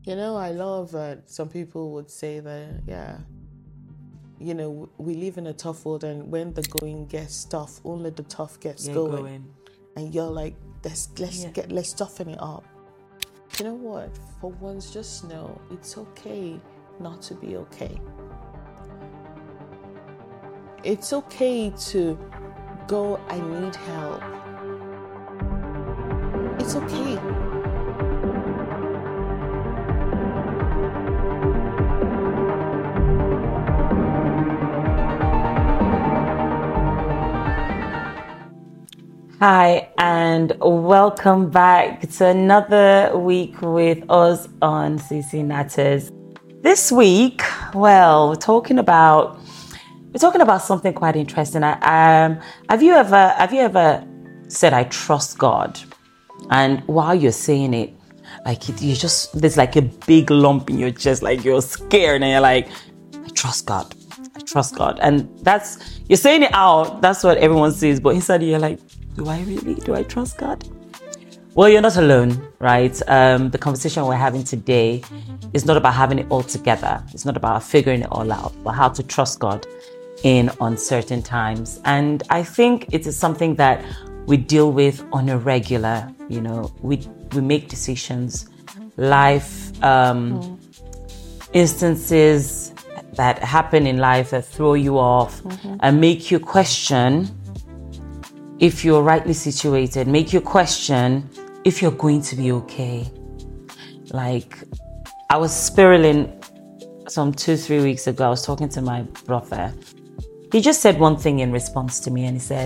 I love that some people would say that, yeah, we live in a tough world, and when the going gets tough, only the tough gets Yeah, going. going. And you're like, let's Yeah. let's toughen it up. You know what? For once, just know it's okay not to be okay. It's okay to go, I need help. It's okay. Hi, and welcome back to another week with us on CC Natters. This week, well, we're talking about something quite interesting. Have you ever said I trust God, and while you're saying it, like you just there's like a big lump in your chest, like you're scared, and you're like, I trust God. I trust God. And you're saying it out, that's what everyone says, but inside you're like, do I really? Do I trust God? Well, you're not alone, right? The conversation we're having today is not about having it all together. It's not about figuring it all out, but how to trust God in uncertain times. And I think it is something that we deal with on a regular, we make decisions, life, instances that happen in life that throw you off and make you question if you're rightly situated, make you question if you're going to be okay. Like, I was spiraling some 2-3 weeks ago. I was talking to my brother. He just said one thing in response to me, and he said,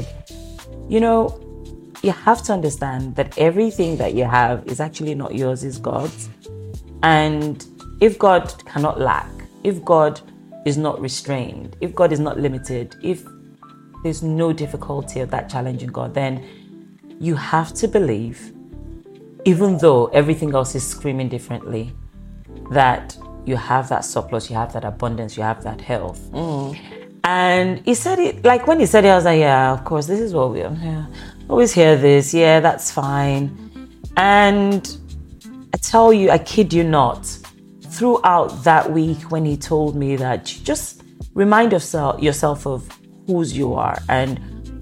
you have to understand that everything that you have is actually not yours, it's God's. And if God cannot lack, if God is not restrained, if God is not limited, if there's no difficulty of that challenging God, then you have to believe, even though everything else is screaming differently, that you have that surplus, you have that abundance, you have that health. And he said it, like when he said it, I was like, yeah, of course, this is what we are. Yeah, always hear this. Yeah, that's fine. And I tell you, I kid you not, throughout that week when he told me that, just remind yourself of whose you are, and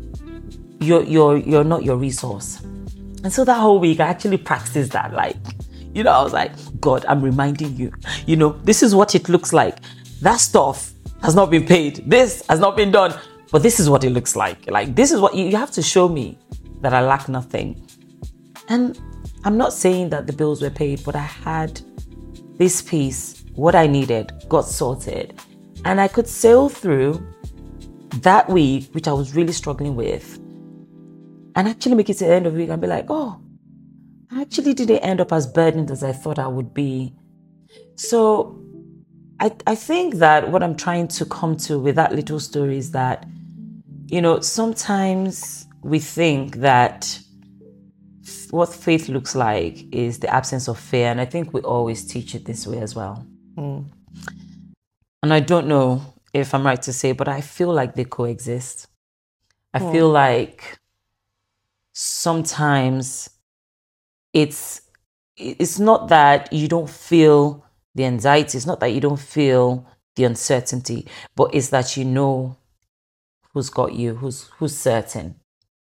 you're not your resource. And so that whole week I actually practiced that. Like, I was like, God, I'm reminding you, this is what it looks like. That stuff has not been paid. This has not been done. But this is what it looks like. Like, this is what you have to show me that I lack nothing. And I'm not saying that the bills were paid, but I had this piece, what I needed, got sorted. And I could sail through that week, which I was really struggling with, and actually make it to the end of the week and be like, oh, I actually didn't end up as burdened as I thought I would be. So I think that what I'm trying to come to with that little story is that, sometimes we think that what faith looks like is the absence of fear. And I think we always teach it this way as well. And I don't know if I'm right to say, but I feel like they coexist. I feel like sometimes it's not that you don't feel the anxiety, it's not that you don't feel the uncertainty, but it's that who's got you, who's certain,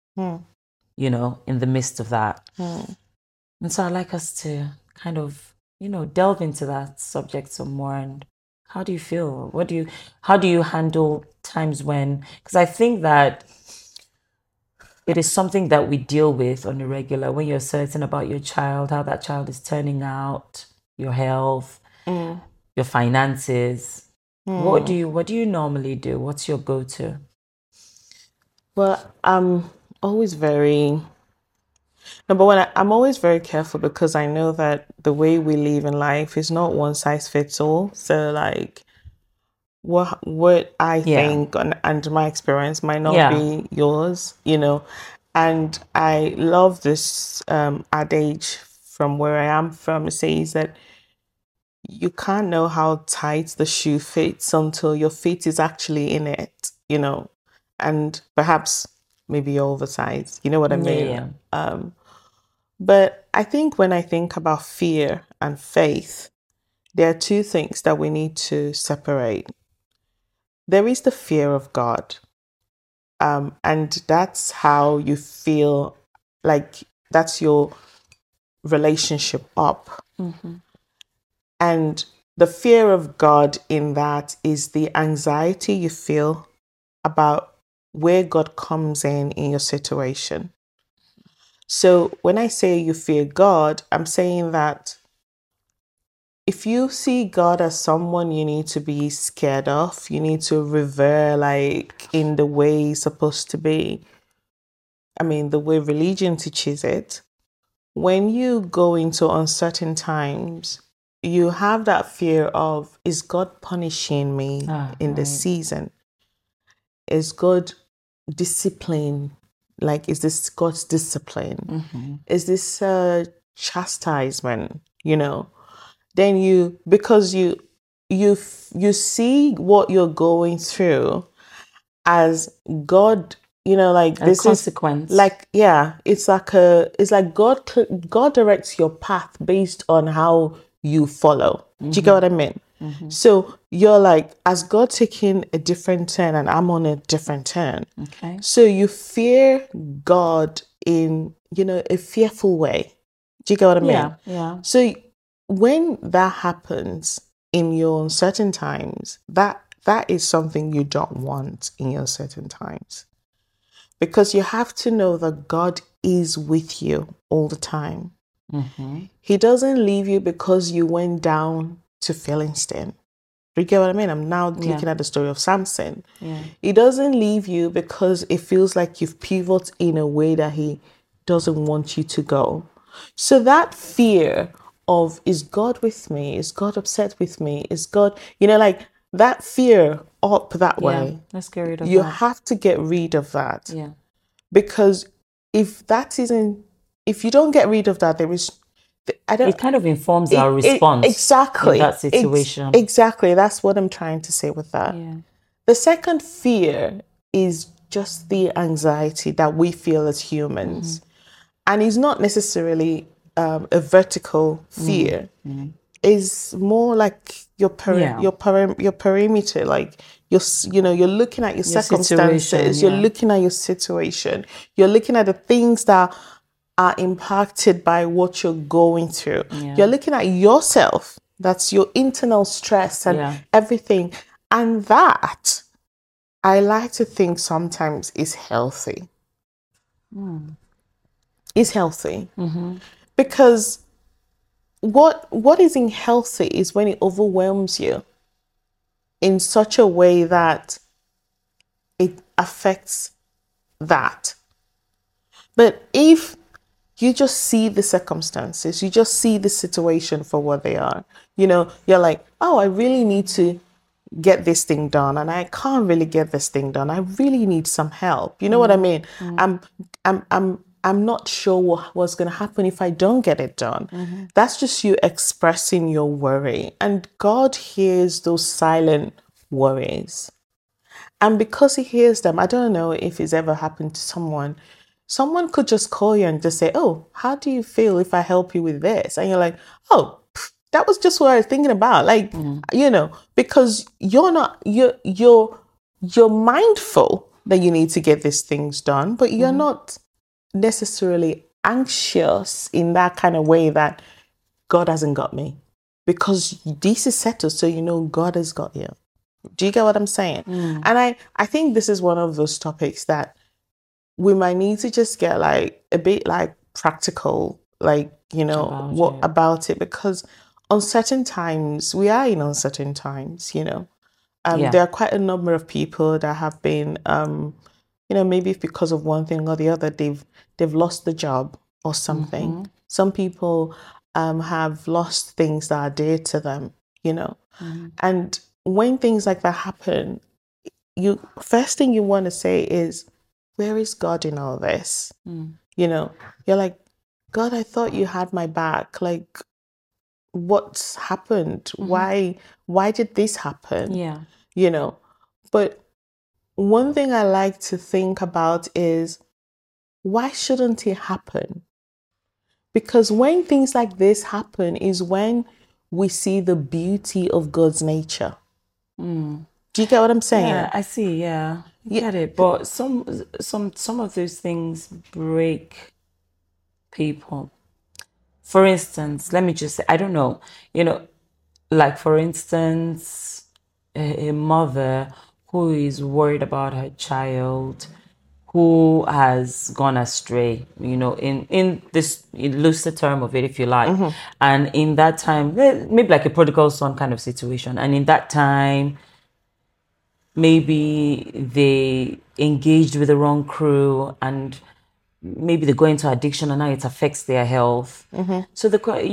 in the midst of that. And so I'd like us to kind of, delve into that subject some more. And how do you feel? How do you handle times when, because I think that it is something that we deal with on a regular, when you're certain about your child, how that child is turning out, your health, your finances. What do you normally do? What's your go-to? Well, I'm always very number one, I'm always very careful, because I know that the way we live in life is not one size fits all. So, like, what I think and my experience might not be yours, And I love this adage from where I am from. It says that you can't know how tight the shoe fits until your feet is actually in it, and perhaps maybe you're oversized. You know what I mean? Yeah. But I think when I think about fear and faith, there are two things that we need to separate. There is the fear of God, and that's how you feel like that's your relationship up. And the fear of God in that is the anxiety you feel about where God comes in your situation. So when I say you fear God, I'm saying that if you see God as someone you need to be scared of, you need to revere like in the way he's supposed to be, I mean, the way religion teaches it, when you go into uncertain times, you have that fear of, is God punishing me in this season? Is God discipline? Like, is this God's discipline? Is this chastisement? Then because you see what you're going through as God, like A this consequence. is like, yeah, it's like God directs your path based on how you follow. Do you get what I mean? So you're like, as God taking a different turn and I'm on a different turn. Okay. So you fear God in, a fearful way. Do you get what I mean? Yeah. So when that happens in your uncertain times, that is something you don't want in your certain times. Because you have to know that God is with you all the time. He doesn't leave you because you went down to Philistine. Do you get what I mean? I'm now looking at the story of Samson. He doesn't leave you because it feels like you've pivoted in a way that he doesn't want you to go. So that fear of, is God with me? Is God upset with me? Is God, like that fear up that way. Let's get rid of You that. have to get rid of that. Yeah. Because if you don't get rid of that, It kind of informs our response exactly in that situation. Exactly. That's what I'm trying to say with that. Yeah. The second fear is just the anxiety that we feel as humans. And it's not necessarily a vertical fear. It's more like your perimeter, like you're looking at your circumstances, situation, you're looking at your situation, you're looking at the things that are impacted by what you're going through. You're looking at yourself. That's your internal stress and everything. And that, I like to think sometimes is healthy. Is healthy. Because what isn't healthy is when it overwhelms you in such a way that it affects that. But if you just see the circumstances, you just see the situation for what they are, you're like, oh, I really need to get this thing done and I can't really get this thing done. I really need some help. You know what I mean? I'm not sure what's going to happen if I don't get it done. That's just you expressing your worry. And God hears those silent worries. And because he hears them, I don't know if it's ever happened to someone. Someone could just call you and just say, oh, how do you feel if I help you with this? And you're like, oh, that was just what I was thinking about. Like, because you're mindful that you need to get these things done, but you're not necessarily anxious in that kind of way that God hasn't got me, because this is settled. So, God has got you. Do you get what I'm saying? And I think this is one of those topics that we might need to just get like a bit like practical, like, about it, because uncertain times, we are in uncertain times, there are quite a number of people that have been, maybe because of one thing or the other, they've lost the job or something. Some people have lost things that are dear to them, and when things like that happen, first thing you want to say is, where is God in all this? You're like, God, I thought you had my back. Like, what's happened? Why did this happen? But one thing I like to think about is, why shouldn't it happen? Because when things like this happen is when we see the beauty of God's nature. Do you get what I'm saying? Yeah, I see. Yeah, I get it. But some of those things break people. For instance, let me just say, I don't know. Like for instance, a mother who is worried about her child who has gone astray, in this lucid term of it, if you like. And in that time, maybe like a prodigal son kind of situation. And in that time, maybe they engaged with the wrong crew and maybe they go into addiction and now it affects their health. So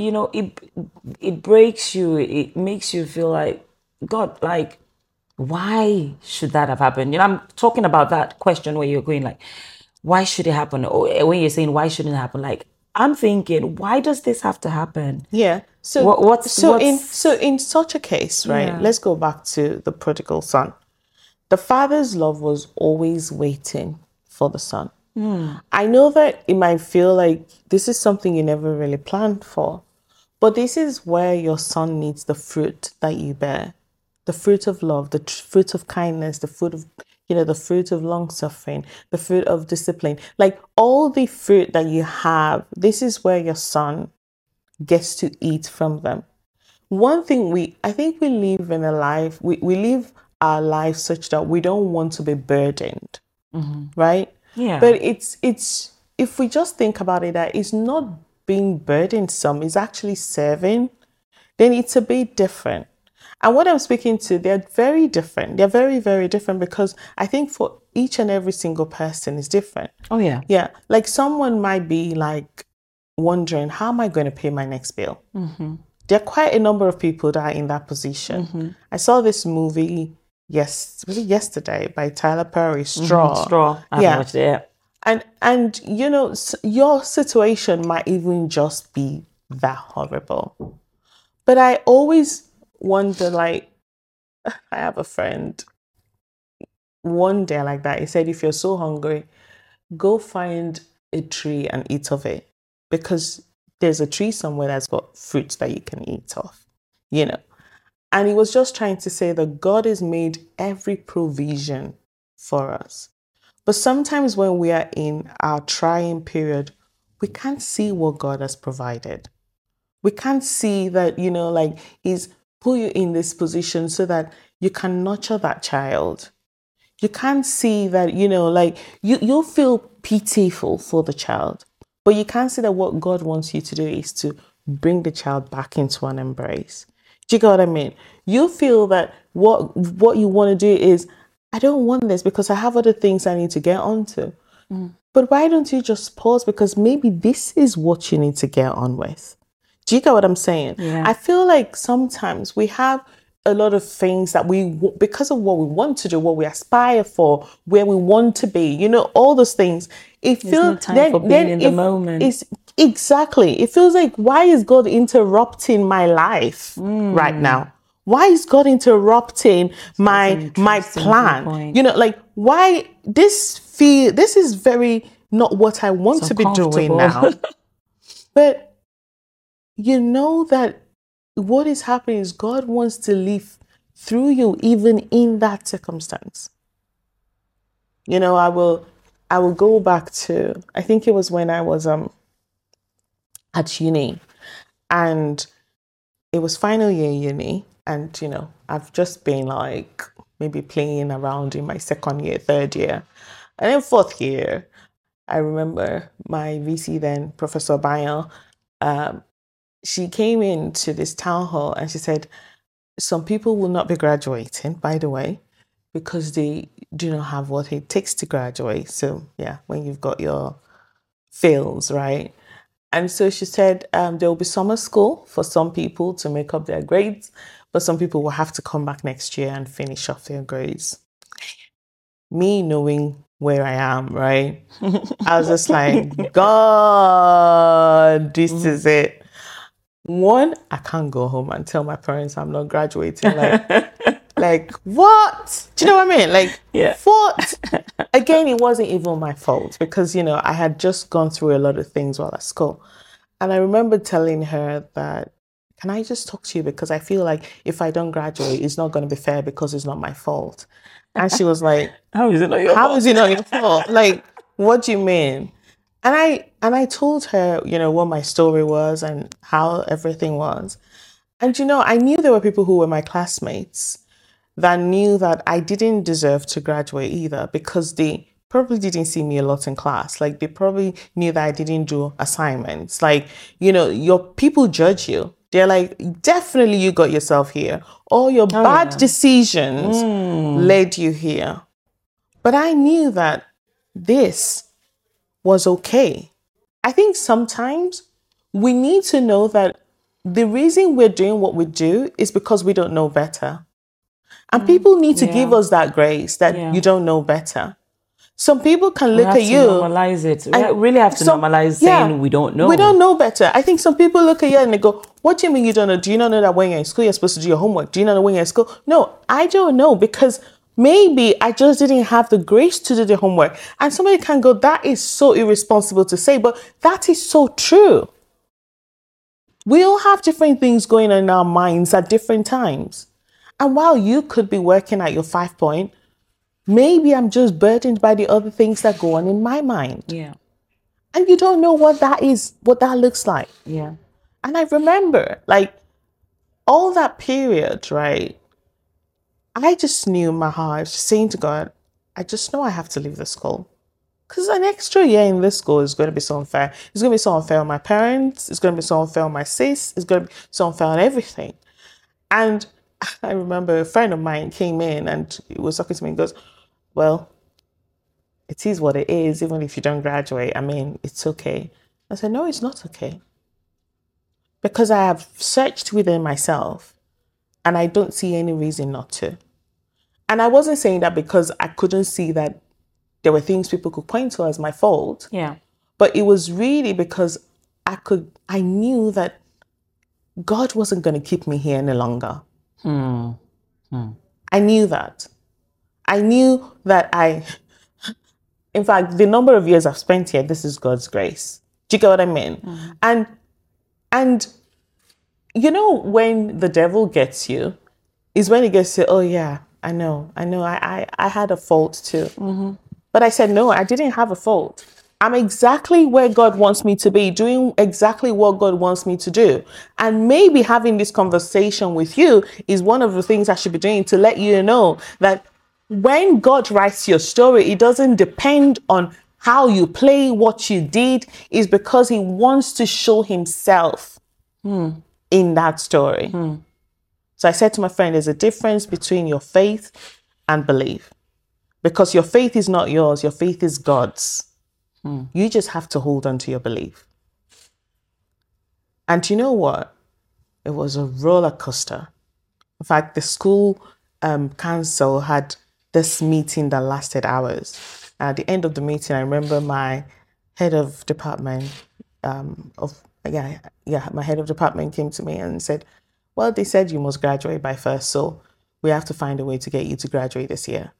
it breaks you. It makes you feel like, God, like, why should that have happened? I'm talking about that question where you're going like, why should it happen? Or when you're saying why shouldn't it happen, like, I'm thinking, why does this have to happen? Yeah. So in such a case, right? Yeah. Let's go back to the prodigal son. The father's love was always waiting for the son. I know that it might feel like this is something you never really planned for, but this is where your son needs the fruit that you bear, the fruit of love, the fruit of kindness, the fruit of, the fruit of long suffering, the fruit of discipline, like all the fruit that you have. This is where your son gets to eat from them. One thing I think we live in a life, we live our life such that we don't want to be burdened, right? Yeah. But it's if we just think about it, that it's not being burdensome, it's actually serving, then it's a bit different. And what I'm speaking to, they're very different. They're very, very different because I think for each and every single person is different. Oh, yeah. Yeah. Like someone might be like wondering, how am I going to pay my next bill? There are quite a number of people that are in that position. I saw this movie, was it yesterday, by Tyler Perry, Straw. Straw. I haven't watched it yet. And your situation might even just be that horrible. But I always wonder, like, I have a friend, one day like that, he said, if you're so hungry, go find a tree and eat of it. Because there's a tree somewhere that's got fruits that you can eat off, And he was just trying to say that God has made every provision for us. But sometimes when we are in our trying period, we can't see what God has provided. We can't see that, like He's put you in this position so that you can nurture that child. You can't see that, like you'll feel pitiful for the child. But you can't see that what God wants you to do is to bring the child back into an embrace. Do you get what I mean? You feel that what you want to do is, I don't want this because I have other things I need to get onto. But why don't you just pause? Because maybe this is what you need to get on with. Do you get what I'm saying? Yeah. I feel like sometimes we have a lot of things that because of what we want to do, what we aspire for, where we want to be, all those things. There's no time for being in the moment. Exactly. It feels like, why is God interrupting my life right now? Why is God interrupting my plan? Point. Like, why this is very not what I want to be doing now. But that what is happening is God wants to live through you even in that circumstance. I will go back to, I think it was when I was at uni, and it was final year uni, and I've just been like maybe playing around in my second year, third year, and then fourth year. I remember my VC then, Professor Bayo, she came into this town hall and she said, some people will not be graduating, by the way, because they do not have what it takes to graduate. So yeah, when you've got your fails, right? And so she said there will be summer school for some people to make up their grades, but some people will have to come back next year and finish off their grades. Me knowing where I am, right? I was just like, God, this is it. One, I can't go home and tell my parents I'm not graduating. Like what? Do you know what I mean? Like, yeah. What? Again, it wasn't even my fault because, I had just gone through a lot of things while at school. And I remember telling her that, can I just talk to you? Because I feel like if I don't graduate, it's not going to be fair because it's not my fault. And she was like, How is it not your how fault? is it not your fault? Like, what do you mean? And I told her, what my story was and how everything was. And I knew there were people who were my classmates that knew that I didn't deserve to graduate either, because they probably didn't see me a lot in class. Like, they probably knew that I didn't do assignments. Like, your people judge you. They're like, definitely you got yourself here. All your bad decisions led you here. But I knew that this was okay. I think sometimes we need to know that the reason we're doing what we do is because we don't know better. And people need to give us that grace that you don't know better. Some people can look at you. Normalize it. We really have to normalize saying we don't know. We don't know better. I think some people look at you and they go, what do you mean you don't know? Do you not know that when you're in school, you're supposed to do your homework? Do you not know when you're in school? No, I don't know, because maybe I just didn't have the grace to do the homework. And somebody can go, that is so irresponsible to say, but that is so true. We all have different things going on in our minds at different times. And while you could be working at your 5 point, maybe I'm just burdened by the other things that go on in my mind. Yeah. And you don't know what that is, what that looks like. Yeah. And I remember, like, all that period, right? I just knew in my heart, saying to God, I just know I have to leave the school. Because an extra year in this school is going to be so unfair. It's going to be so unfair on my parents. It's going to be so unfair on my sis. It's going to be so unfair on everything. And I remember a friend of mine came in and he was talking to me and goes, well, it is what it is. Even if you don't graduate, I mean, it's okay. I said, no, it's not okay. Because I have searched within myself and I don't see any reason not to. And I wasn't saying that because I couldn't see that there were things people could point to as my fault. Yeah. But it was really because I knew that God wasn't going to keep me here any longer. I knew that. I knew that in fact, the number of years I've spent here, this is God's grace. Do you get what I mean? And when the devil gets you, is when he gets to, oh yeah, I know, I had a fault too. But I said, no, I didn't have a fault. I'm exactly where God wants me to be, doing exactly what God wants me to do. And maybe having this conversation with you is one of the things I should be doing to let you know that when God writes your story, it doesn't depend on how you play, what you did. It's because he wants to show himself in that story. So I said to my friend, there's a difference between your faith and belief. Because your faith is not yours, your faith is God's. You just have to hold on to your belief. And you know what? It was a roller coaster. In fact, the school council had this meeting that lasted hours. At the end of the meeting, I remember my head of department my head of department came to me and said, well, they said you must graduate by first, so we have to find a way to get you to graduate this year.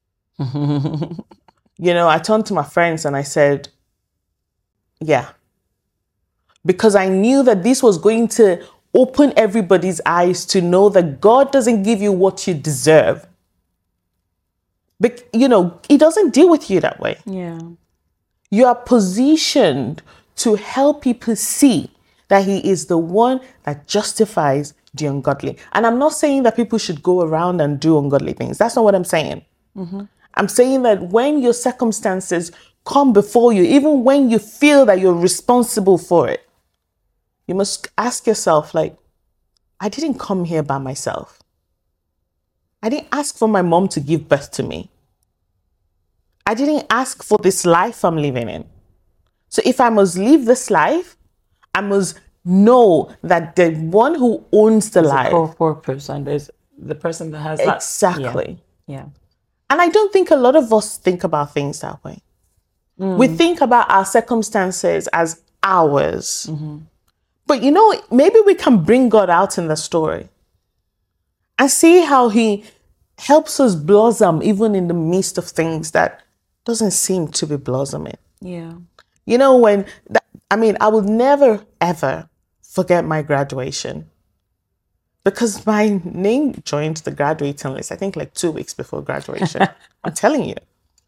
I turned to my friends and I said, yeah. Because I knew that this was going to open everybody's eyes to know that God doesn't give you what you deserve. But, he doesn't deal with you that way. Yeah. You are positioned to help people see that he is the one that justifies the ungodly. And I'm not saying that people should go around and do ungodly things. That's not what I'm saying. I'm saying that when your circumstances come before you, even when you feel that you're responsible for it, you must ask yourself, like, I didn't come here by myself. I didn't ask for my mom to give birth to me. I didn't ask for this life I'm living in. So if I must live this life, I must know that the one who owns the life. There's a core purpose, and there's the person that has that. Exactly. Yeah. And I don't think a lot of us think about things that way. We think about our circumstances as ours. But maybe we can bring God out in the story and see how he helps us blossom even in the midst of things that doesn't seem to be blossoming. Yeah. I would never, ever forget my graduation. because my name joined the graduating list, I think like 2 weeks before graduation. I'm telling you.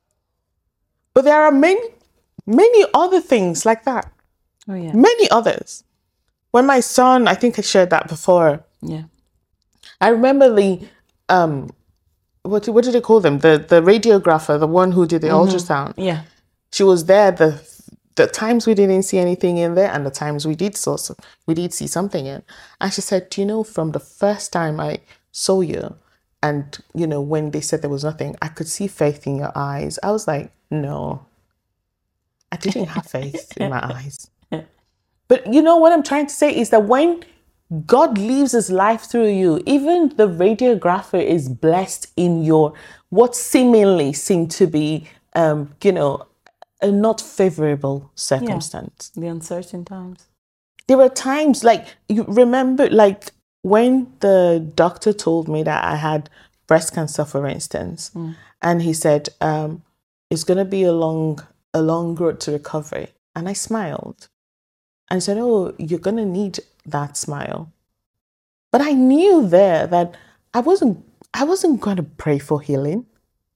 But there are many other things like that. Oh, yeah. Many others. When my son, I think I shared that before. Yeah. I remember the, what do they call them? The radiographer, the one who did the ultrasound. Yeah. She was there the times we didn't see anything in there and the times we did see something in. And she said, do you know, from the first time I saw you and, you know, when they said there was nothing, I could see faith in your eyes. I was like, no, I didn't have faith in my eyes. But you know what I'm trying to say is that when God lives his life through you, even the radiographer is blessed in your, what seemingly seemed to be, you know, a not favorable circumstance. Yeah. The uncertain times. There were times, like, you remember, like, when the doctor told me that I had breast cancer, for instance, and he said, it's going to be a long road to recovery. And I smiled and said, oh, you're going to need that smile. But I knew there that I wasn't going to pray for healing.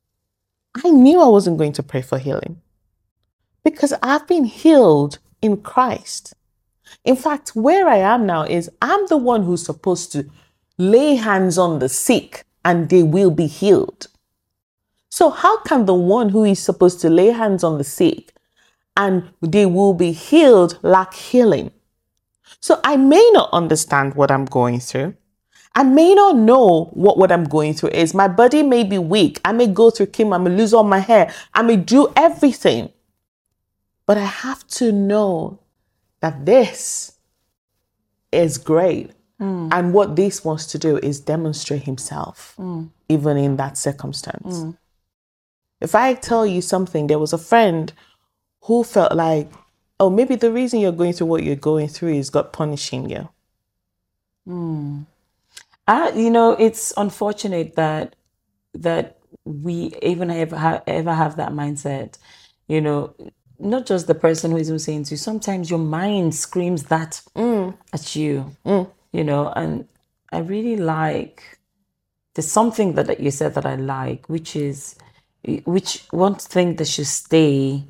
I knew I wasn't going to pray for healing because I've been healed in Christ. In fact, where I am now is I'm the one who's supposed to lay hands on the sick and they will be healed. So how can the one who is supposed to lay hands on the sick and they will be healed lack healing? So I may not understand what I'm going through. I may not know what I'm going through is. My body may be weak. I may go through chemo. I may lose all my hair. I may do everything. But I have to know that this is great. And what this wants to do is demonstrate himself, even in that circumstance. If I tell you something, there was a friend who felt like, oh, maybe the reason you're going through what you're going through is God punishing you. You know, it's unfortunate that we even ever have that mindset. You know, not just the person who is saying to you. Sometimes your mind screams that at you. You know, and I really like. There's something that you said that I like, which one thing that should stay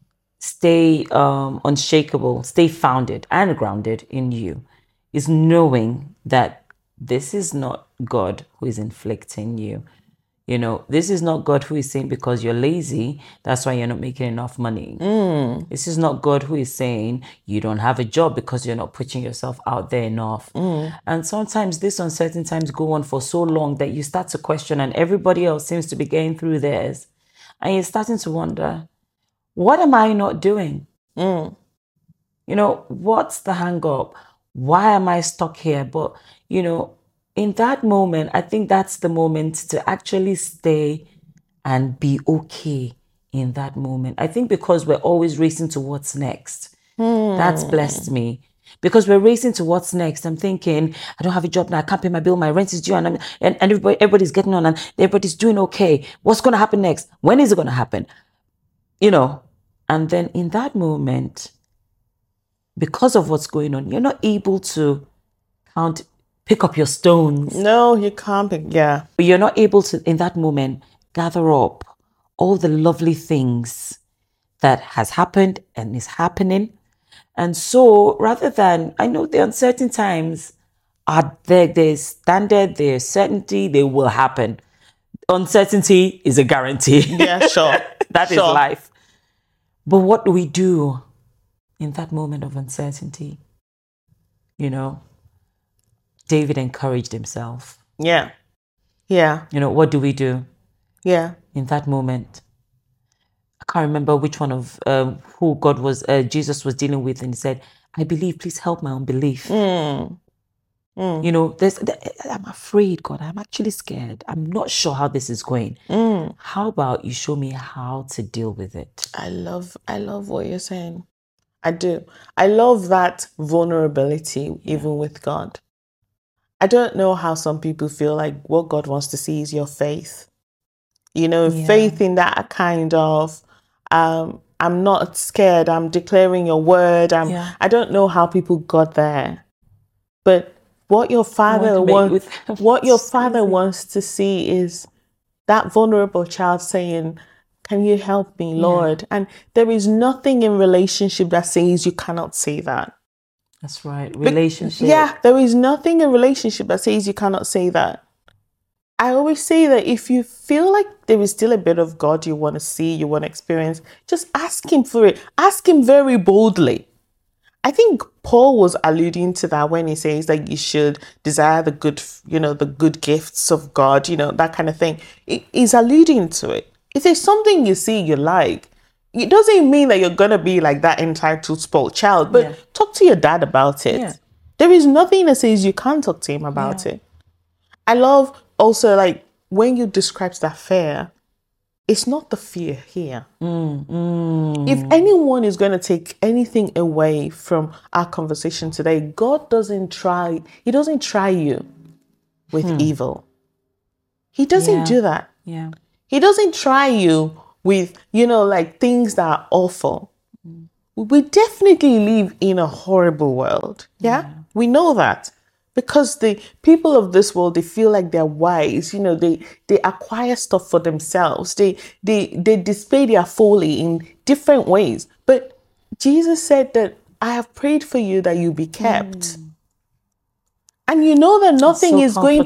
unshakable, stay founded and grounded in you, is knowing that this is not God who is inflicting you. You know, this is not God who is saying because you're lazy, that's why you're not making enough money. This is not God who is saying you don't have a job because you're not putting yourself out there enough. And sometimes these uncertain times go on for so long that you start to question, and everybody else seems to be getting through theirs. And you're starting to wonder, what am I not doing? You know, what's the hang up? Why am I stuck here? But, you know, in that moment, I think that's the moment to actually stay and be okay in that moment. I think because we're always racing to what's next. That's blessed me. Because we're racing to what's next. I'm thinking, I don't have a job now. I can't pay my bill. My rent is due. And everybody's getting on and everybody's doing okay. What's going to happen next? When is it going to happen? You know, and then in that moment, because of what's going on, you're not able to pick up your stones. No, you can't pick, yeah. But you're not able to, in that moment, gather up all the lovely things that has happened and is happening. And so rather than, I know the uncertain times are there, there's standard, there's certainty, they will happen. Uncertainty is a guarantee. Yeah, sure. That is life. But what do we do in that moment of uncertainty? You know, David encouraged himself. Yeah. Yeah. You know, what do we do? Yeah. In that moment? I can't remember which one of who Jesus was dealing with, and he said, I believe, please help my unbelief. You know, I'm afraid, God, I'm actually scared. I'm not sure how this is going. How about you show me how to deal with it? I love what you're saying. I do. I love that vulnerability, even with God. I don't know how some people feel like what God wants to see is your faith. You know, faith in that kind of, I'm not scared, I'm declaring your word. I don't know how people got there. But what your father wants, what your father wants to see is that vulnerable child saying, "Can you help me, Lord?" And there is nothing in relationship that says you cannot say that. That's right. Relationship. Yeah, there is nothing in relationship that says you cannot say that. I always say that if you feel like there is still a bit of God you want to see, you want to experience, just ask him for it. Ask him very boldly. I think Paul was alluding to that when he says that you should desire the good, the good gifts of God, that kind of thing. He's alluding to it. If there's something you see you like, it doesn't mean that you're going to be like that entitled, spoiled child, but talk to your dad about it. Yeah. There is nothing that says you can't talk to him about it. I love also, like, when you describe that fear, it's not the fear here. If anyone is going to take anything away from our conversation today, God doesn't try you with evil. He doesn't do that. Yeah. He doesn't try you with, like things that are awful. We definitely live in a horrible world. Yeah. We know that. Because the people of this world, they feel like they're wise. They acquire stuff for themselves. They display their folly in different ways. But Jesus said that I have prayed for you that you be kept. And you know that nothing is going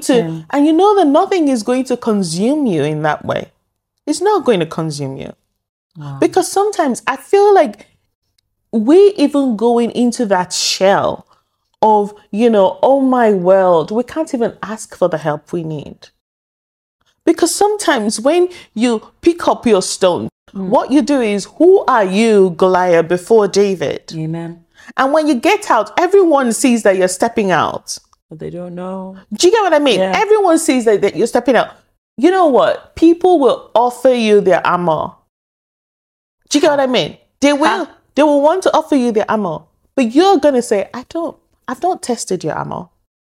to consume you in that way. It's not going to consume you. Wow. Because sometimes I feel like we even going into that shell of, oh my world, we can't even ask for the help we need. Because sometimes when you pick up your stone, what you do is, who are you, Goliath, before David? Amen. And when you get out, everyone sees that you're stepping out. But they don't know. Do you get what I mean? Yeah. Everyone sees that you're stepping out. You know what? People will offer you their armor. Do you get what I mean? They will want to offer you their armor. But you're going to say, I've not tested your armor.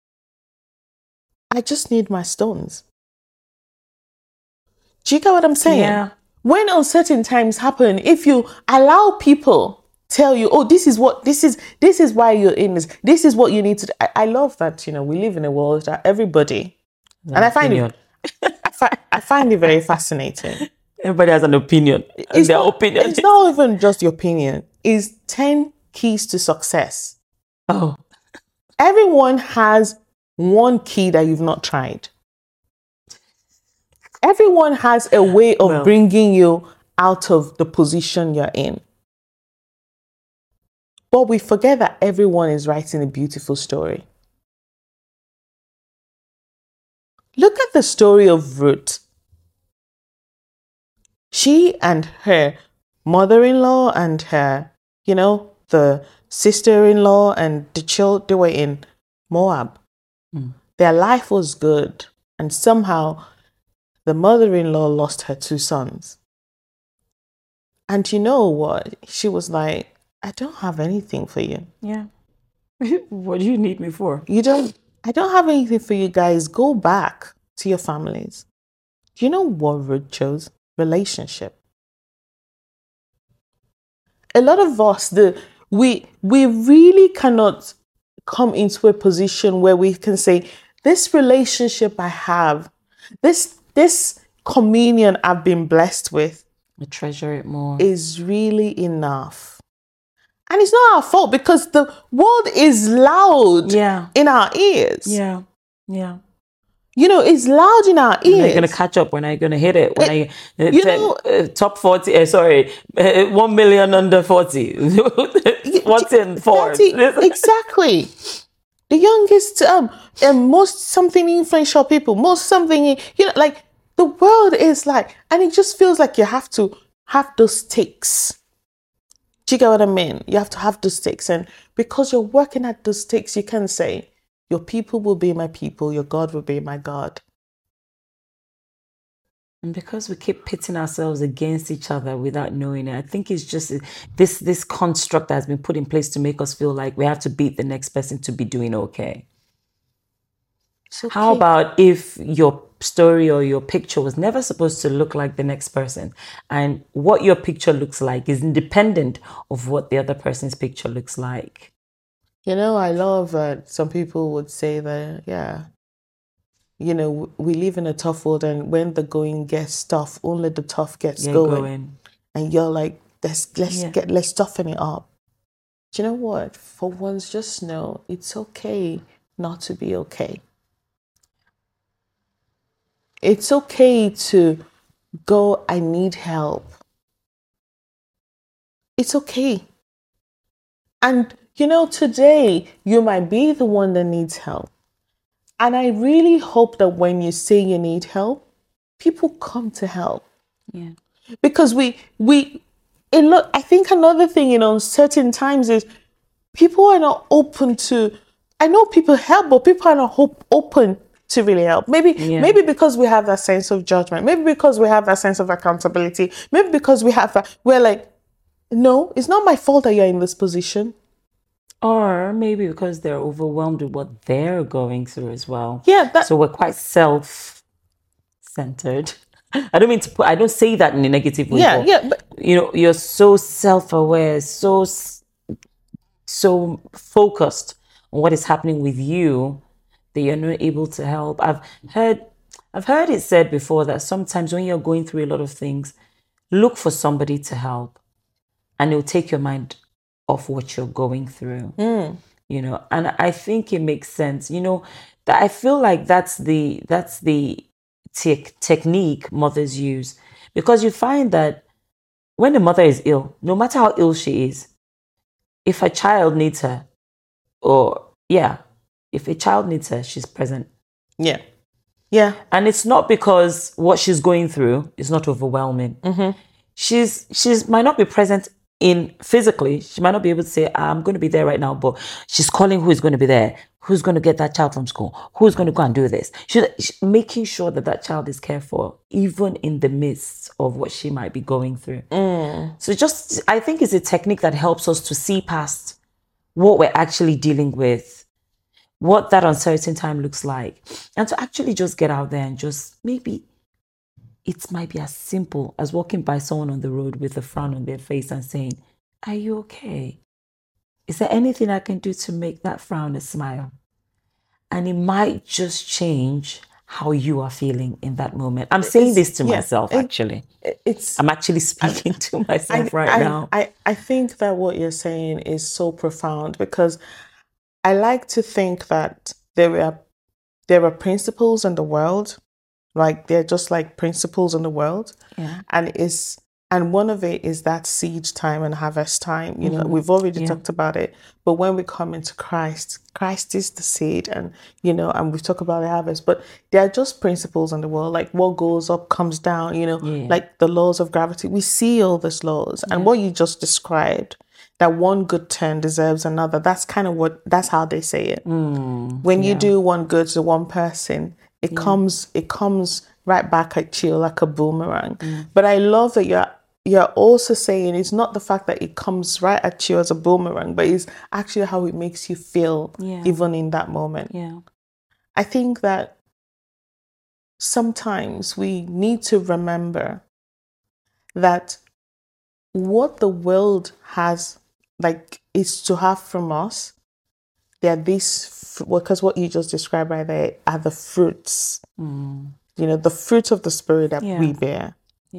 I just need my stones. Do you get what I'm saying? Yeah. When uncertain times happen, if you allow people tell you, oh, this is why you're in this. This is what you need to do. I love that, we live in a world that everybody, and I find it very fascinating. Everybody has an opinion. It's not even just your opinion. It's 10 keys to success. Oh. Everyone has one key that you've not tried. Everyone has a way of bringing you out of the position you're in. But we forget that everyone is writing a beautiful story. Look at the story of Ruth. She and her mother-in-law and her, the sister-in-law and the child, they were in Moab. Their life was good. And somehow the mother-in-law lost her 2 sons. And you know what? She was like, I don't have anything for you. Yeah. What do you need me for? I don't have anything for you guys. Go back to your families. Do you know what Ruth chose? Relationship. A lot of us, we really cannot come into a position where we can say, this relationship I have, this communion I've been blessed with, I treasure it more, is really enough. And it's not our fault because the world is loud in our ears. Yeah. It's loud in our ears. When are you going to catch up? When are you going to hit it? Top 40, 1 million under 40. What's in Forbes? Exactly. The youngest, most something influential people, most something, like the world is like, and it just feels like you have to have those stakes. Do you get what I mean? You have to have those stakes. And because you're working at those stakes, you can say, your people will be my people, your God will be my God. And because we keep pitting ourselves against each other without knowing it, I think it's just this construct that has been put in place to make us feel like we have to beat the next person to be doing okay. Okay. How about if your story or your picture was never supposed to look like the next person, and what your picture looks like is independent of what the other person's picture looks like? I love that some people would say that, yeah, we live in a tough world, and when the going gets tough, only the tough gets Yeah, going. going. And you're like, Yeah. let's toughen it up. Do you know what? For once, just know it's okay not to be okay. It's okay to go, I need help. It's okay. And today you might be the one that needs help. And I really hope that when you say you need help, people come to help. Yeah. Because I think another thing, certain times is people are not open to, I know people help, but people are not open to really help. Maybe because we have that sense of judgment, maybe because we have that sense of accountability, maybe because we're like, no, it's not my fault that you're in this position. Or maybe because they're overwhelmed with what they're going through as well. Yeah, so we're quite self-centered. I don't say that in a negative way, but but you're so self-aware, so focused on what is happening with you that you're not able to help. Heard I've heard it said before that sometimes when you're going through a lot of things, look for somebody to help, and it'll take your mind off what you're going through. And I think it makes sense. That I feel like that's the technique mothers use, because you find that when the mother is ill, no matter how ill she is, if a child needs her, or yeah, if a child needs her, she's present. yeah. Yeah. And it's not because what she's going through is not overwhelming. She's might not be present in physically. She might not be able to say, I'm going to be there right now, but she's calling who is going to be there, who's going to get that child from school, who's going to go and do this. She's making sure that that child is cared for, even in the midst of what she might be going through. So I think it's a technique that helps us to see past what we're actually dealing with, what that uncertain time looks like, and to actually just get out there and just maybe it might be as simple as walking by someone on the road with a frown on their face and saying, "Are you okay? Is there anything I can do to make that frown a smile?" And it might just change how you are feeling in that moment. I'm saying this to myself, actually. I'm actually speaking to myself right now. I think that what you're saying is so profound, because I like to think that there are principles in the world, like they're just like principles in the world, and one of it is that seed time and harvest time. We've already talked about it, but when we come into Christ is the seed, and and we've talked about the harvest, but there are just principles in the world, like what goes up comes down. Like the laws of gravity. We see all these laws, and what you just described, that one good turn deserves another. That's how they say it. When you do one good to one person, it comes right back at you like a boomerang. But I love that you're also saying it's not the fact that it comes right at you as a boomerang, but it's actually how it makes you feel even in that moment. I think that sometimes we need to remember that what the world has, like, is to have from us, there are these, because what you just described right there are the fruits. The fruit of the Spirit that we bear.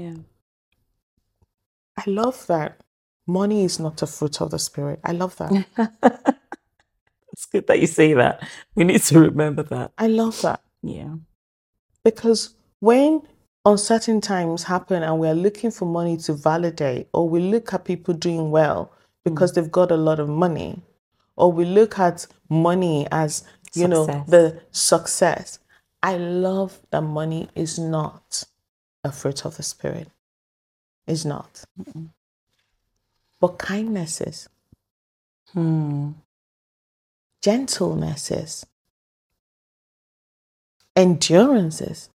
I love that. Money is not a fruit of the Spirit. I love that. It's good that you say that. We need to remember that. I love that. Yeah. Because when uncertain times happen and we're looking for money to validate, or we look at people doing well because they've got a lot of money, or we look at money as, the success. I love that money is not a fruit of the Spirit. It's not. But kindness is. Gentleness is. Endurance is.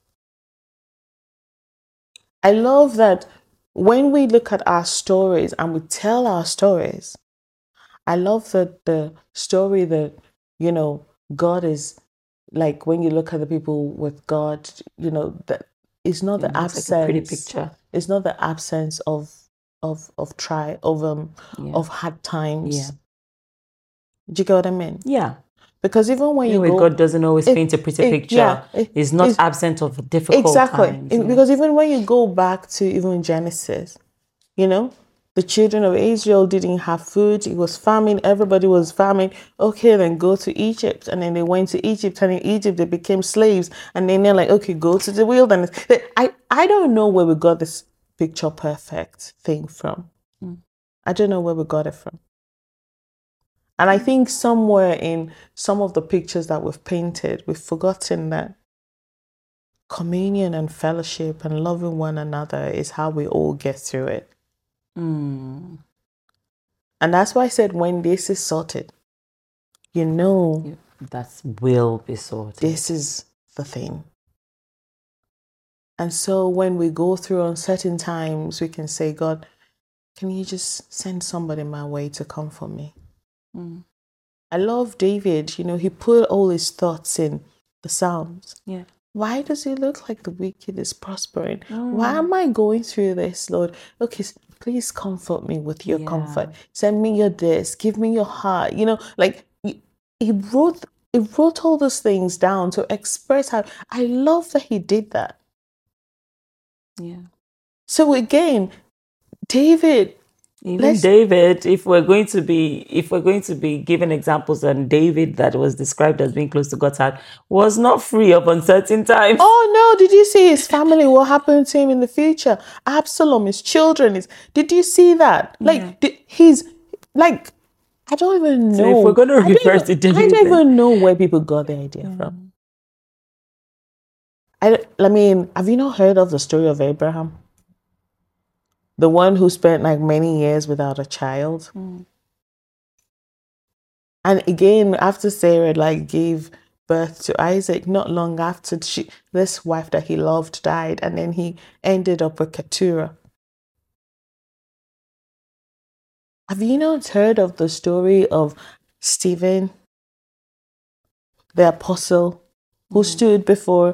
I love that when we look at our stories and we tell our stories, I love that the story that, God is, like, when you look at the people with God, that it's not the absence. Like a pretty picture. It's not the absence of hard times. Do you get what I mean? Yeah. Because even when you Anyway, go, God doesn't always paint a pretty picture. He's not absent of difficult exactly. times. Yeah. Because even when you go back to even Genesis, you know, the children of Israel didn't have food. It was famine. Everybody was famine. Okay, then go to Egypt. And then they went to Egypt. And in Egypt, they became slaves. And then they're like, okay, go to the wilderness. I don't know where we got this picture perfect thing from. I don't know where we got it from. And I think somewhere in some of the pictures that we've painted, we've forgotten that communion and fellowship and loving one another is how we all get through it. And that's why I said when this is sorted, you know, that will be sorted. this is the thing. And so when we go through uncertain times, we can say, God, can you just send somebody my way to comfort me? I love David. You know, he put all his thoughts in the Psalms. Yeah. Why does it look like the wicked is prospering? Why am I going through this, Lord? Okay, please comfort me with your comfort. Send me your this. Give me your heart. You know, like he wrote all those things down to express how. I love that he did that. Yeah. So again, David. Even David, if we're going to be given examples, and David that was described as being close to God's heart was not free of uncertain times. Oh no, did you see his family? What happened to him in the future? Absalom, his children, did you see that? Like he's like, I don't even know. So if we're going to refer to David, I don't even know where people got the idea from. I mean, have you not heard of the story of Abraham? The one who spent like many years without a child. And again, after Sarah like gave birth to Isaac, not long after this wife that he loved died, and then he ended up with Keturah. Have you not heard of the story of Stephen, the apostle, who stood before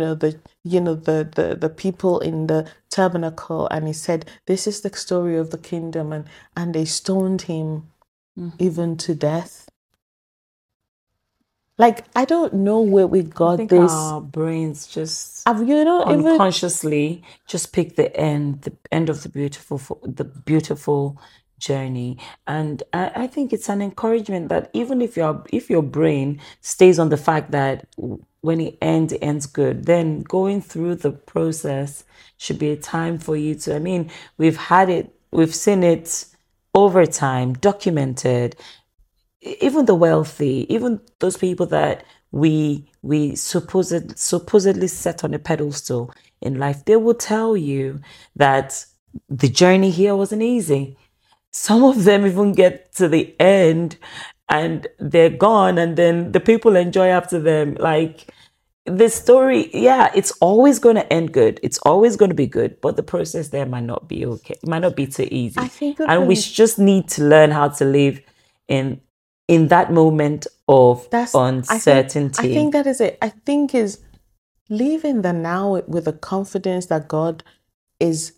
the people in the tabernacle, and he said, "This is the story of the kingdom," and they stoned him even to death. Like, I don't know where we got I think this. Our brains just unconsciously just pick the end of the beautiful journey. And I think it's an encouragement that even if your brain stays on the fact that when it ends good, then going through the process should be a time for you to, I mean, we've seen it over time, documented. Even the wealthy, even those people that we supposedly set on a pedestal in life, they will tell you that the journey here wasn't easy. Some of them even get to the end and they're gone, and then the people enjoy after them. Like, the story, it's always going to end good. It's always going to be good, but the process there might not be okay. It might not be too easy. I think and we just need to learn how to live in that moment of uncertainty. I think that is it. I think is living the now with the confidence that God is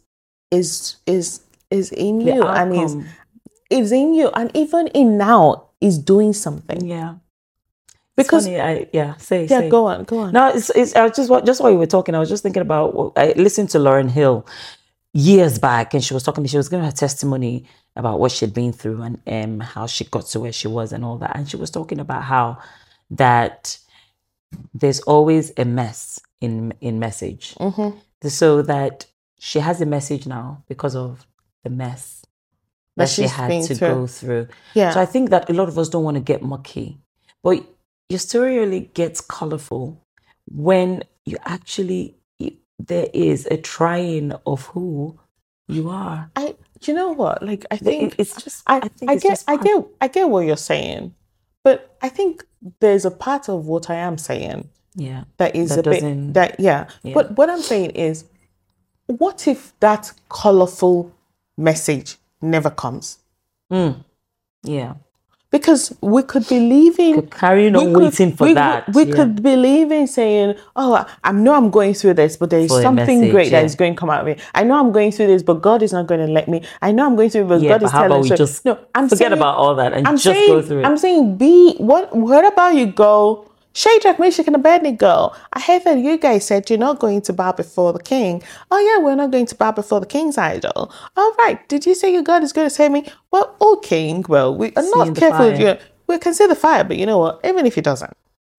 in you, and is in you, and even in now is doing something. Yeah. Because say. Go on. No, it's I just while you were talking, I was just thinking about, I listened to Lauryn Hill years back, and she was giving her testimony about what she'd been through and how she got to where she was and all that. And she was talking about how that there's always a mess in message. So that she has a message now because of the mess that she had to go through. Yeah. So I think that a lot of us don't want to get mucky, but your story really gets colorful when you actually, there is a trying of who you are. You know what? Like, I think it's just. I get what you're saying, but I think there's a part of what I am saying. Yeah. That is But what I'm saying is, what if that colorful message never comes? Yeah. Because we could be leaving, carrying on waiting for that. We could be leaving saying, "Oh, I know I'm going through this, but there is something great that is going to come out of it. I know I'm going through this, but God is not going to let me. I know I'm going through it, but God is telling me." No, I'm forget about all that and just go through it. I'm saying, what about you go? Shadrach, Meshach, and Abednego. I heard that you guys said you're not going to bow before the king. Oh yeah, we're not going to bow before the king's idol. All right. Did you say your God is going to save me? Well, oh king, well, we are not careful. We can see the fire, but you know what? Even if he doesn't,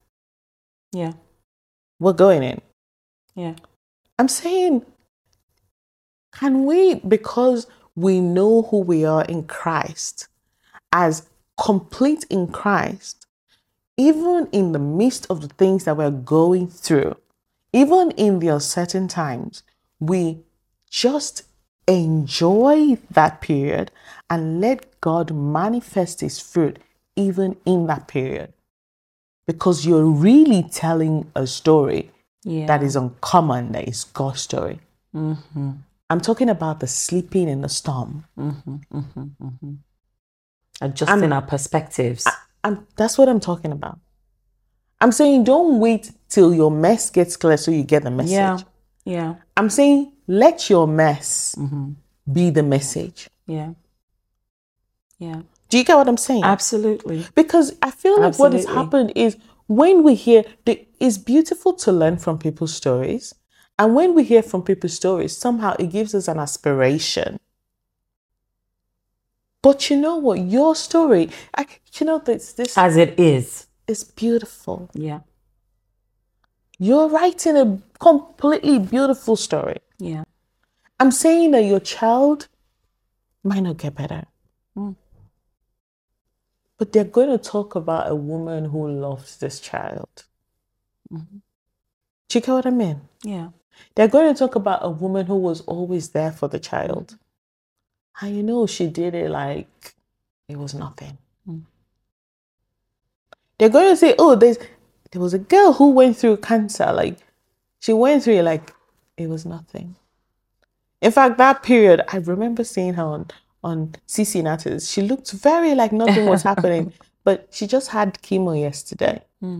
we're going in. Yeah. I'm saying, can we, because we know who we are in Christ, as complete in Christ, even in the midst of the things that we're going through, even in the uncertain times, we just enjoy that period and let God manifest his fruit even in that period. Because you're really telling a story that is uncommon, that is God's story. Mm-hmm. I'm talking about the sleeping in the storm. Adjusting our perspectives. That's what I'm talking about. I'm saying don't wait till your mess gets clear so you get the message. Yeah. I'm saying let your mess be the message. Yeah. Do you get what I'm saying? Absolutely. Because I feel like what has happened is when we hear, it's beautiful to learn from people's stories. And when we hear from people's stories, somehow it gives us an aspiration. But you know what? Your story, this as it is beautiful. Yeah. You're writing a completely beautiful story. Yeah. I'm saying that your child might not get better. But they're going to talk about a woman who loves this child. Mm-hmm. Do you get what I mean? Yeah. They're going to talk about a woman who was always there for the child. And she did it like it was nothing. They're going to say, oh, there was a girl who went through cancer. Like, she went through it like it was nothing. In fact, that period, I remember seeing her on CC Natters. She looked very like nothing was happening, but she just had chemo yesterday.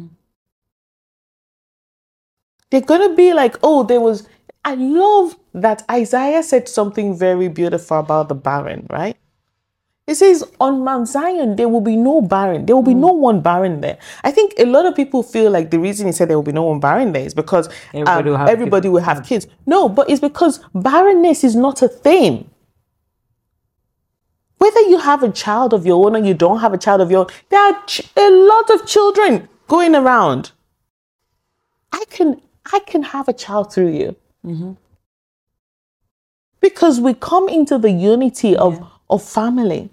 They're going to be like, oh, I love that Isaiah said something very beautiful about the barren, right? It says on Mount Zion, there will be no barren. There will be no one barren there. I think a lot of people feel like the reason he said there will be no one barren there is because everybody will have kids. No, but it's because barrenness is not a thing. Whether you have a child of your own or you don't have a child of your own, there are a lot of children going around. I can have a child through you. Mm-hmm. Because we come into the unity of family.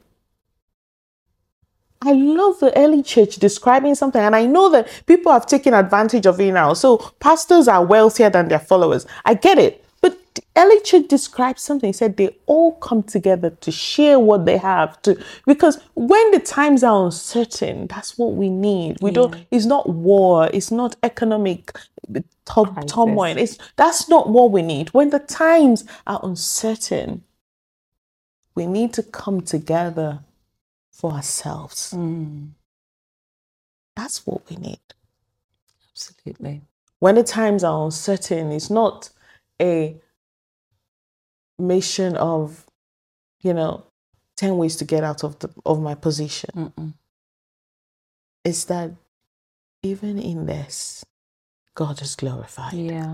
I love the early church describing something, and I know that people have taken advantage of it now. So pastors are wealthier than their followers. I get it. But the early church described something, said they all come together to share what they have because when the times are uncertain, that's what we need. It's not war, it's not economic turmoil. That's not what we need. When the times are uncertain, we need to come together for ourselves. That's what we need. Absolutely. When the times are uncertain, it's not a mission of 10 ways to get out of my position. It's that even in this, God is glorified. Yeah.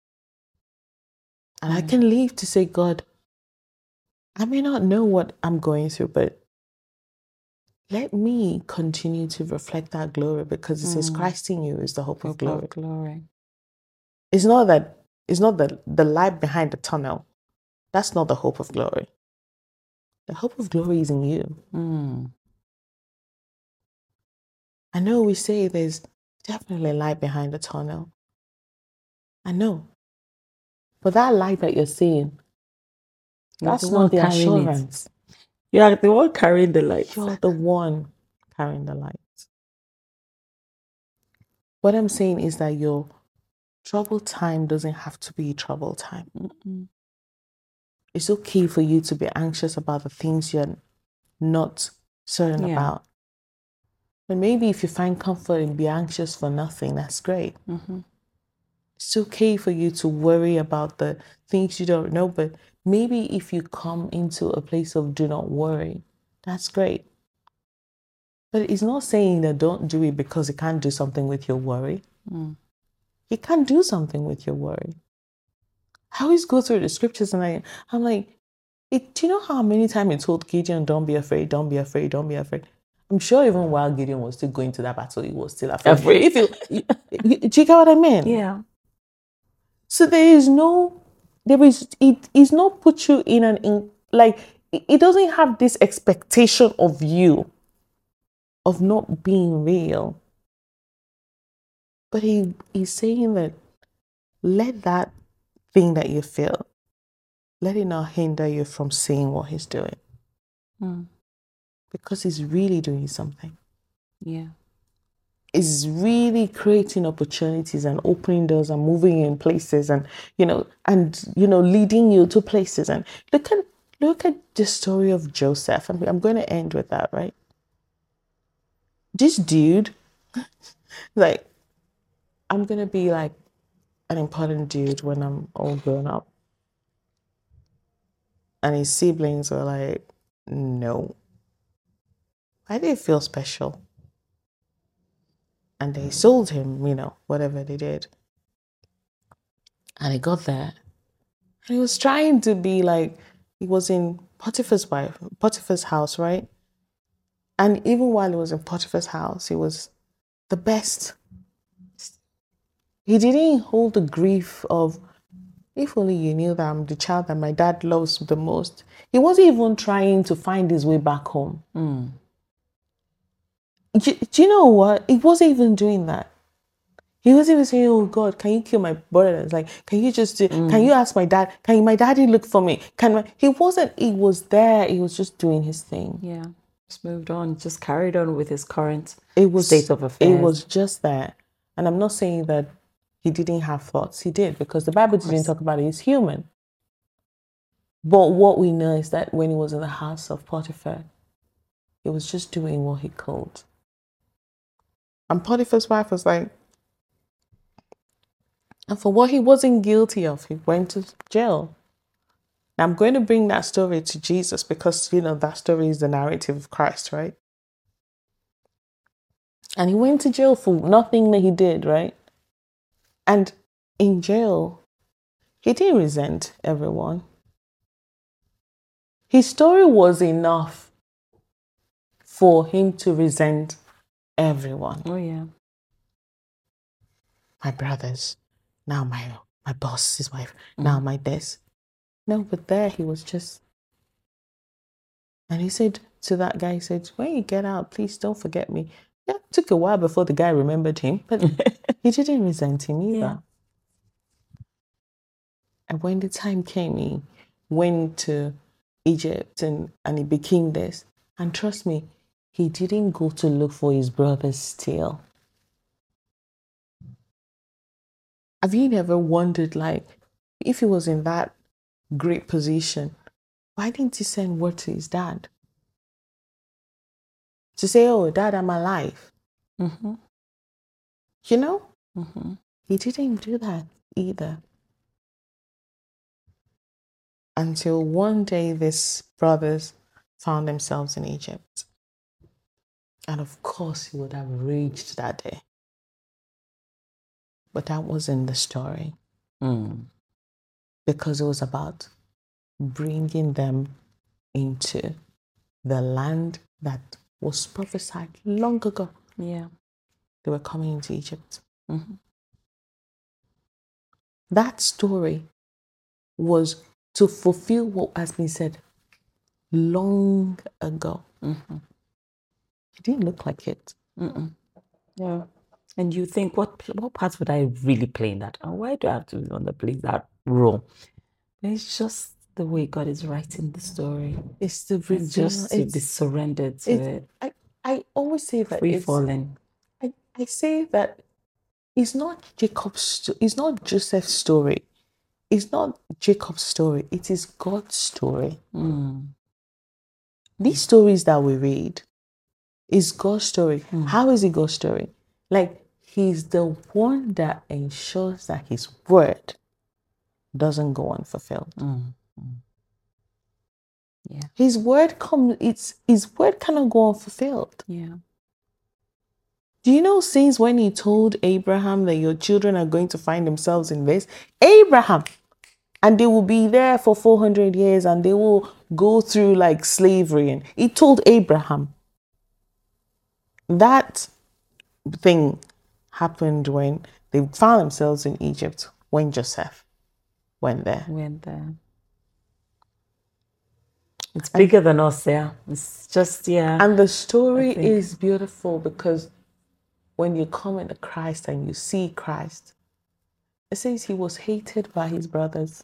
And I can leave to say, God, I may not know what I'm going through, but let me continue to reflect that glory, because it says Christ in you is the hope of glory. It's not the light behind the tunnel. That's not the hope of glory. The hope of glory is in you. I know we say there's definitely light behind the tunnel. I know. But that light that you're seeing, that's not the assurance. You are the one carrying the light. You're the one carrying the light. What I'm saying is that your troubled time doesn't have to be troubled time. It's okay for you to be anxious about the things you're not certain about. And maybe if you find comfort and be anxious for nothing, that's great. It's okay for you to worry about the things you don't know, but maybe if you come into a place of do not worry, that's great. But it's not saying that don't do it because you can't do something with your worry. You can't do something with your worry. I always go through the scriptures and I'm like, do you know how many times it told Gideon, don't be afraid, don't be afraid, don't be afraid? I'm sure even while Gideon was still going to that battle, he was still afraid. Do you get what I mean? Yeah. So it is not put you it doesn't have this expectation of you of not being real. But he's saying that let that thing that you feel, let it not hinder you from seeing what he's doing. Because he's really doing something. Yeah. Is really creating opportunities and opening doors and moving in places and leading you to places. And look at the story of Joseph. I'm going to end with that, right? This dude, like, I'm going to be like an important dude when I'm all grown up. And his siblings were like, no. I didn't feel special. And they sold him, whatever they did. And he got there. And he was trying to be like, he was in Potiphar's house, right? And even while he was in Potiphar's house, he was the best. He didn't hold the grief of, if only you knew that I'm the child that my dad loves the most. He wasn't even trying to find his way back home. Do you know what? He wasn't even doing that. He wasn't even saying, oh God, can you kill my brother? It's like, can you ask my dad? Can my daddy look for me? He was there. He was just doing his thing. Yeah. Just moved on, just carried on with his current state of affairs. It was just there. And I'm not saying that he didn't have thoughts. He did, because the Bible didn't talk about it. He's human. But what we know is that when he was in the house of Potiphar, he was just doing what he could. And Potiphar's wife was like, and for what he wasn't guilty of, he went to jail. Now, I'm going to bring that story to Jesus because, that story is the narrative of Christ, right? And he went to jail for nothing that he did, right? And in jail, he didn't resent everyone. His story was enough for him to resent everyone. Oh, yeah. My brothers, now my boss, his wife, now my this. No, but there he was just... And he said to that guy, he said, when you get out, please don't forget me. Yeah, it took a while before the guy remembered him, but he didn't resent him either. Yeah. And when the time came, he went to Egypt and he became this. And trust me, he didn't go to look for his brothers still. Have you ever wondered, like, if he was in that great position, why didn't he send word to his dad? To say, oh, Dad, I'm alive. Mm-hmm. You know? Mm-hmm. He didn't do that either. Until one day, these brothers found themselves in Egypt. And of course, he would have raged that day. But that wasn't the story. Because it was about bringing them into the land that was prophesied long ago. Yeah. They were coming into Egypt. Mm-hmm. That story was to fulfill what has been said long ago. Mm-hmm. It didn't look like it. Mm-mm. Yeah. And you think, what parts would I really play in that? And why do I have to play that role? It's just the way God is writing the story. It's the reveal. Just to be surrendered to it. I always say that free falling. I say that it's not it's not Joseph's story. It's not Jacob's story. It is God's story. These stories that we read, It's God's story. How is it God's story? Like, he's the one that ensures that his word doesn't go unfulfilled. Yeah. His word cannot go unfulfilled. Yeah. Do you know since when he told Abraham that your children are going to find themselves in this? Abraham! And they will be there for 400 years and they will go through like slavery. And he told Abraham. That thing happened when they found themselves in Egypt, when Joseph went there. It's bigger than us, yeah. It's just, yeah. And the story is beautiful because when you come into Christ and you see Christ, it says he was hated by his brothers.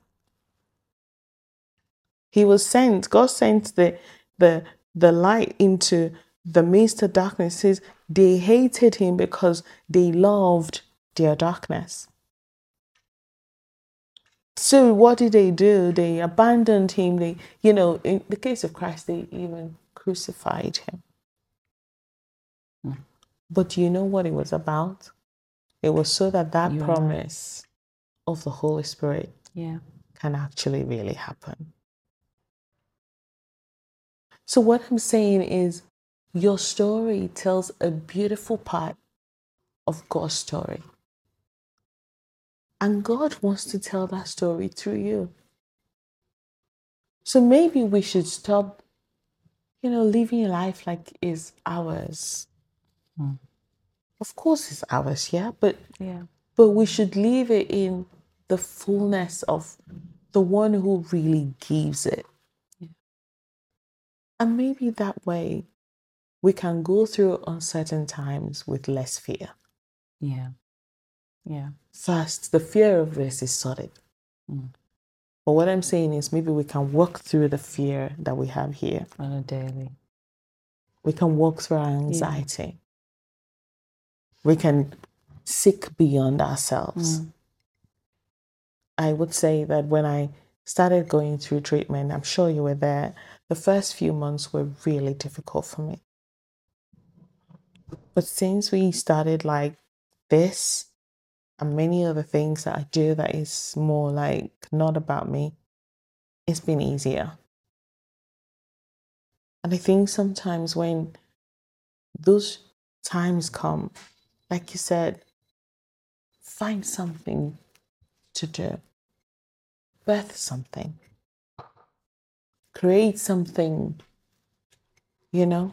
He was sent, God sent the light into the midst of darkness. It says they hated him because they loved their darkness. So what did they do? They abandoned him. They, in the case of Christ, they even crucified him. But do you know what it was about? It was so that promise of the Holy Spirit can actually really happen. So what I'm saying is, your story tells a beautiful part of God's story. And God wants to tell that story through you. So maybe we should stop, living life like it's ours. Of course it's ours, yeah? But we should live it in the fullness of the one who really gives it. And maybe that way we can go through uncertain times with less fear. Yeah. First, the fear of this is solid. But what I'm saying is maybe we can walk through the fear that we have here. On a daily. We can walk through our anxiety. We can seek beyond ourselves. I would say that when I started going through treatment, I'm sure you were there, the first few months were really difficult for me. But since we started like this, and many other things that I do that is more like not about me, it's been easier. And I think sometimes when those times come, like you said, find something to do. Birth something. Create something, Yeah.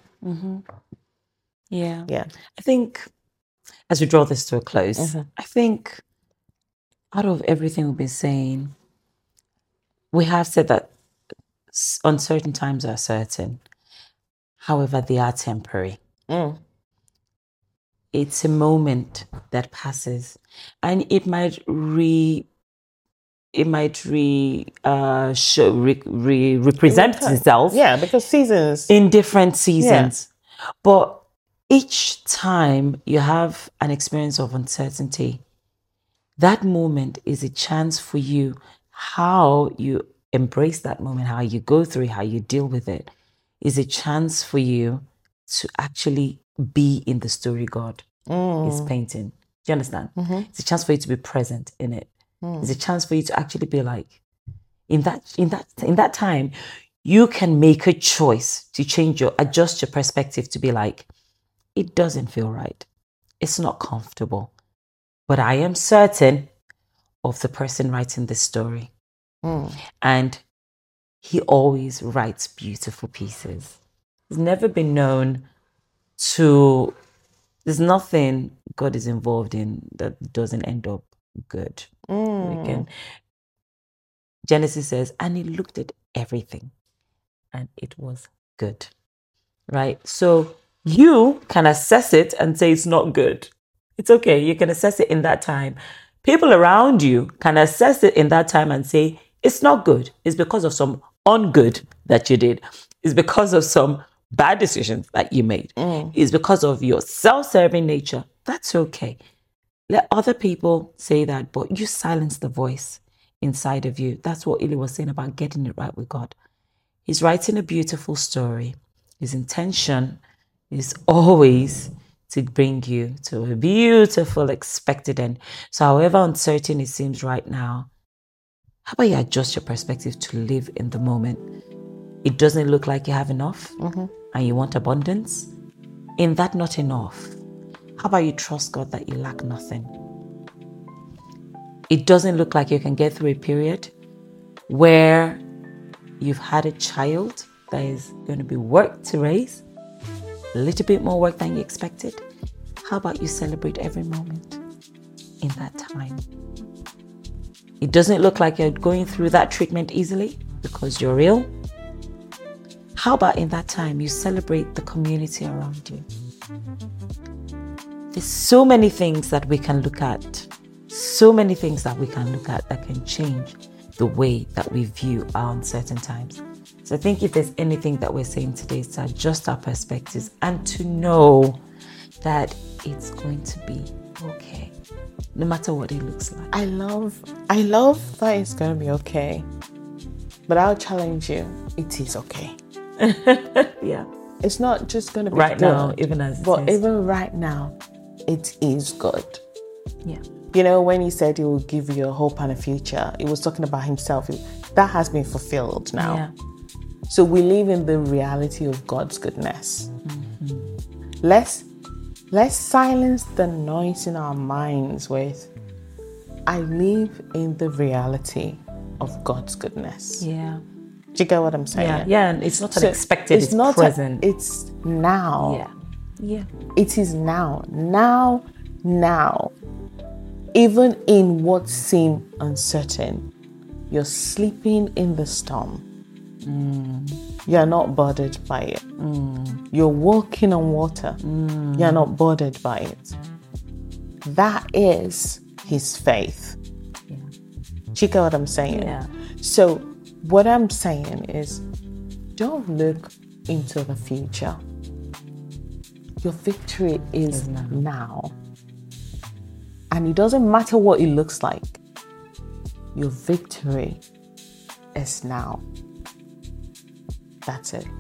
Yeah. I think as we draw this to a close, I think out of everything we've been saying, we have said that uncertain times are certain. However, they are temporary. It's a moment that passes, and it might represent itself. Yeah, because seasons. In different seasons. Yeah. But each time you have an experience of uncertainty, that moment is a chance for you, how you embrace that moment, how you go through it, how you deal with it, is a chance for you to actually be in the story God is painting. Do you understand? It's a chance for you to be present in it. It's a chance for you to actually be like, in that time, you can make a choice to adjust your perspective to be like, it doesn't feel right. It's not comfortable. But I am certain of the person writing this story. And he always writes beautiful pieces. He's never been known to, there's nothing God is involved in that doesn't end up good. Genesis says, and he looked at everything and it was good, right? So you can assess it and say it's not good. It's okay. You can assess it in that time. People around you can assess it in that time and say, it's not good. It's because of some ungood that you did. It's because of some bad decisions that you made. It's because of your self-serving nature. That's okay. Let other people say that, but you silence the voice inside of you. That's what Ili was saying about getting it right with God. He's writing a beautiful story. His intention is always to bring you to a beautiful expected end. So however uncertain it seems right now, how about you adjust your perspective to live in the moment? It doesn't look like you have enough and you want abundance. In that not enough, how about you trust God that you lack nothing? It doesn't look like you can get through a period where you've had a child that is going to be work to raise, a little bit more work than you expected. How about you celebrate every moment in that time? It doesn't look like you're going through that treatment easily because you're ill. How about in that time you celebrate the community around you? There's so many things that we can look at. So many things that we can look at that can change the way that we view our uncertain times. So I think if there's anything that we're saying today, is to adjust our perspectives and to know that it's going to be okay, no matter what it looks like. I love that it's going to be okay. But I'll challenge you, it is okay. Yeah. It's not just going to be right good, now, even as it but is. even right now, it is good. Yeah. You know, when he said he will give you a hope and a future, he was talking about himself. That has been fulfilled now. Yeah. So we live in the reality of God's goodness. Let's silence the noise in our minds with, I live in the reality of God's goodness. Yeah. Do you get what I'm saying? Yeah. Yeah. And it's not unexpected, it's not present. It's now. Yeah. Yeah. It is now. Now. Even in what seems uncertain, you're sleeping in the storm. You're not bothered by it. You're walking on water. You're not bothered by it. That is his faith. Yeah. Do you get what I'm saying? Yeah. So what I'm saying is, don't look into the future. Your victory is now. And it doesn't matter what it looks like. Your victory is now. That's it.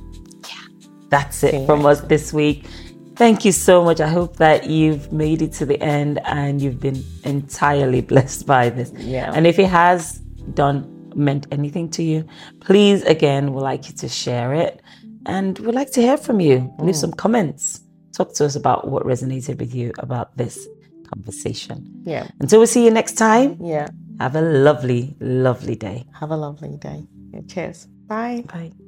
That's it from us this week. Thank you so much. I hope that you've made it to the end and you've been entirely blessed by this. Yeah. And if it has meant anything to you, please, again, we'd like you to share it. And we'd like to hear from you. Leave some comments. Talk to us about what resonated with you about this conversation. Yeah. Until we see you next time. Yeah. Have a lovely, lovely day. Have a lovely day. Yeah, cheers. Bye. Bye.